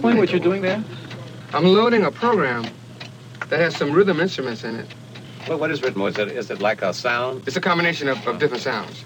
explain what you're doing there? I'm loading a program that has some rhythm instruments in it. Well, what is rhythm? Is it like a sound? It's a combination of different sounds.